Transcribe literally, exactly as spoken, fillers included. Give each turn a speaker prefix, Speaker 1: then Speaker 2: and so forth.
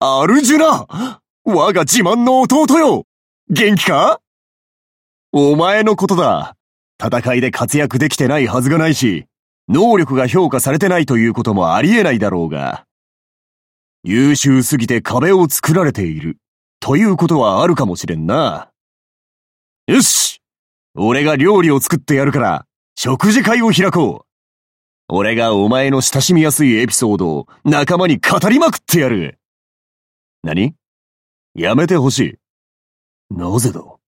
Speaker 1: アルジュナ！我が自慢の弟よ！元気か？お前のことだ。戦いで活躍できてないはずがないし、能力が評価されてないということもありえないだろうが。優秀すぎて壁を作られている、ということはあるかもしれんな。よし！俺が料理を作ってやるから、食事会を開こう。俺がお前の親しみやすいエピソードを仲間に語りまくってやる。何？やめてほしい。なぜだ？